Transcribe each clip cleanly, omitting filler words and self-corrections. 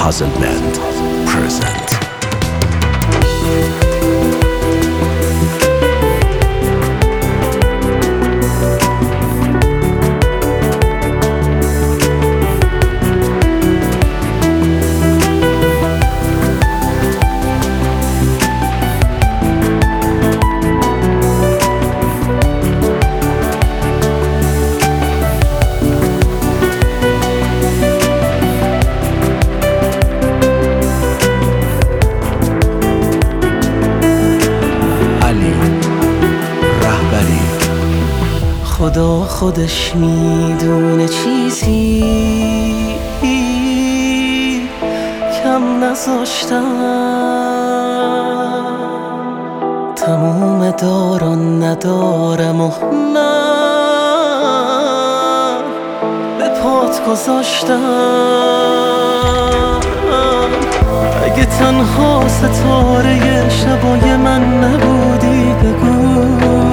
Puzzlement present. خدا خودش میدونه چیزی کم نذاشتم، تموم داران ندارم و من به پات گذاشتم. اگه تنها ستاره شبای من نبودی بگو،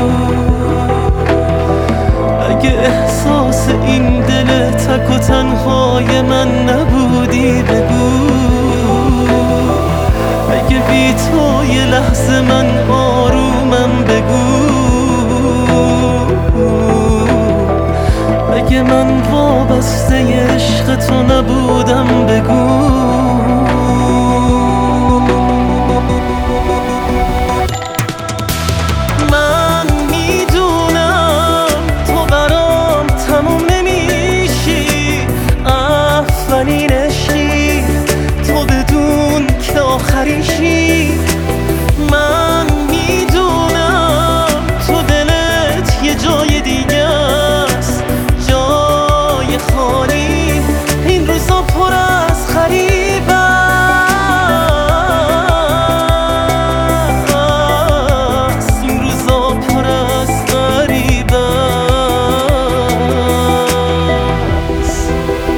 اگه احساس این دل تک و تنهای من نبودی بگو، اگه بی تو یه لحظه من آرومم بگو، اگه من وابسته عشق تو نبودم بگو. من میدونم تو دلت یه جای دیگه است، جای خالی. این روزا پر از غریب است، این روزا پر از غریب است.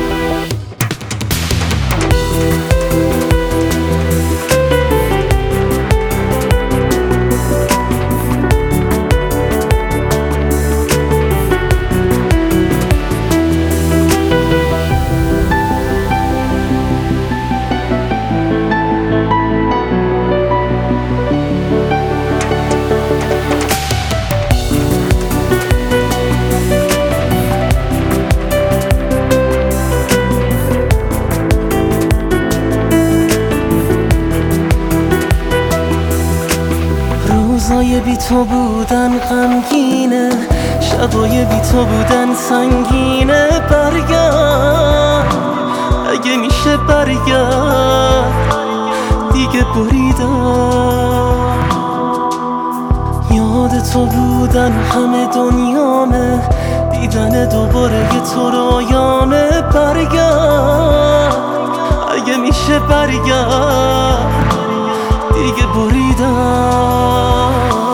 روزای بی تو بودن غمگینه، شبای بی تو بودن سنگینه. برگرد اگه میشه، برگرد دیگه بریدم. یاد تو بودن همه دنیامه، دیدن دوباره تو رایامه. برگرد اگه میشه، برگرد دیگه بریدم.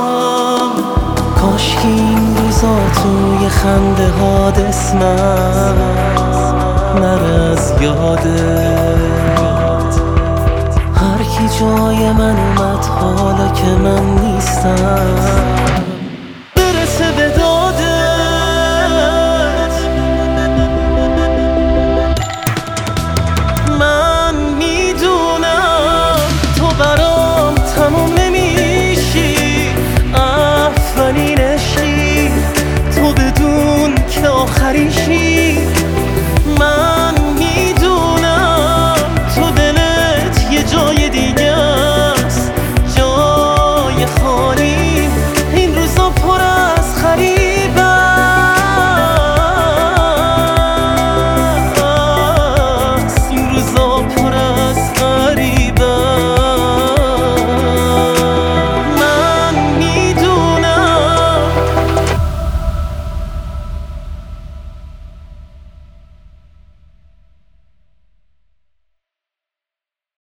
کاش که این روزا توی خنده ها اسمم نره از یادت. هر کی جای من اومد حالا که من نیستم برسه به دادت. من میدونم تو برام تموم نمیشی، اولین عشقی تو بدون که آخریشی. من